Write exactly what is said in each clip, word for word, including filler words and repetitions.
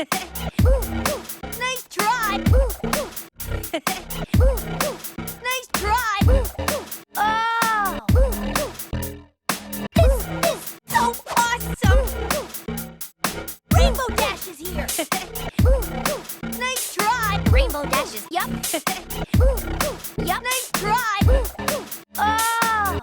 Nice try! Nice try! Oh! This is so awesome! Rainbow Dash is here! Nice try! Rainbow Dashes, yup. Yup, nice try! Oh!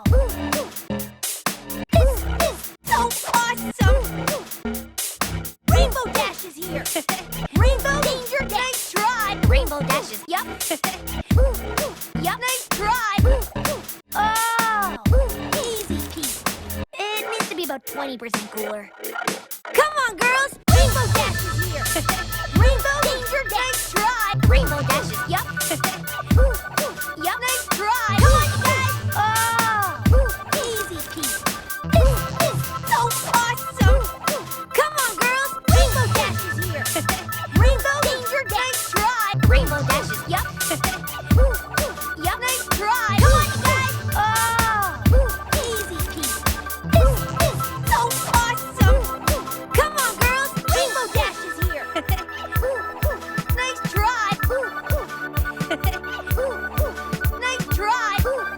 This is so awesome! Rainbow Dash is here! Rainbow Danger Dash! Nice try! Rainbow Dashes, yup. Yup, nice try! Oh! Easy peasy. It needs to be about twenty percent cooler. Come on, girls! Rainbow Dash is here! Rainbow Danger Dash! Nice try! Rainbow Dashes, yup. Yup, nice try! Come on, you guys! Oh! Easy peasy. This is so awesome! Come on, girls! Rainbow Dash is here! Rainbow Danger Dash! Nice try! Rainbow Dashes, yup. Yup, nice try! Come on, you guys! Oh! Easy peasy. This is so awesome! Come on, girls! Rainbow Dash is here! Nice try! Nice try!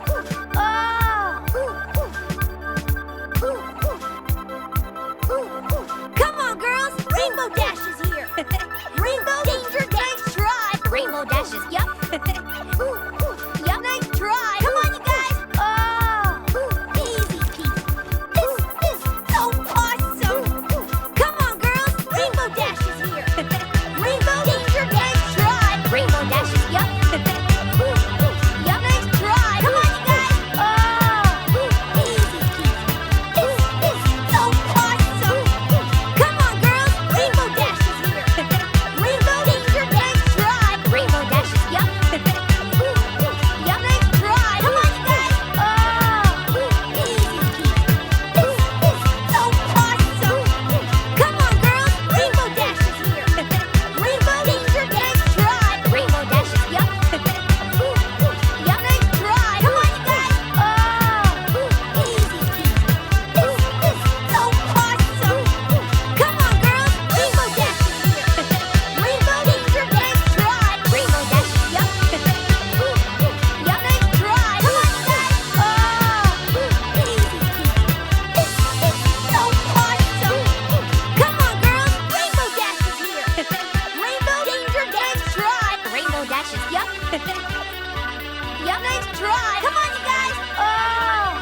Oh! Come on, girls! Rainbow Dash is here! Rainbow Danger Dash! Nice try! Rainbow Dashes, yup. Yup, nice try! Come on, you guys! Oh! Easy peasy. This is so awesome! Come on, girls! Rainbow Dash is here! Rainbow Danger Dash! Try! Rainbow Dashes, yup. Yup, nice try! Come on, you guys! Oh! Easy peasy. This is so awesome! Come on, girls! Rainbow Dash is here! Rainbow Danger Dash! Try! Rainbow Dashes, yup. Yup, nice try! Come on, you guys! Oh! Easy peasy. This is so awesome! Come on, girls! Rainbow Dash is here! Rainbow Danger Dash! Try! Rainbow Dashes, yup. Yup, nice try! Come on, you guys! Oh! Easy peasy. This is so awesome! Come on, girls! Rainbow Dash is here! Rainbow Danger Dash! Try! Rainbow Dashes, yup. Yup, nice try! Come on, you guys! Oh! Easy peasy. This is so awesome! Come on, girls! Rainbow Dash is here! Rainbow Danger Dash! Try! Rainbow Dashes, yup. Yup, nice try! Come on, you guys! Oh!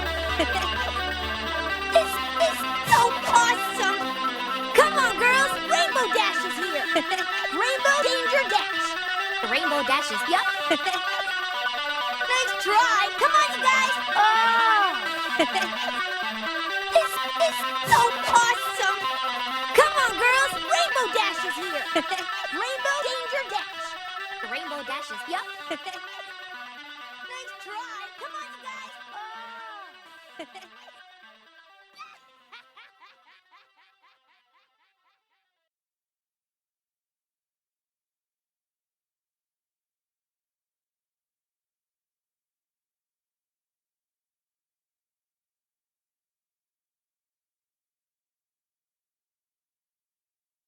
This is so awesome! Come on, girls! Rainbow Dash is here! Rainbow Danger Dash! Rainbow Dashes, yup. Nice try! Come on, you guys! Oh! This is so awesome! Come on, girls! Rainbow Dash is here! Rainbow Danger Dash! Rainbow Dashes, yup. Nice try! Come on, you guys! Oh!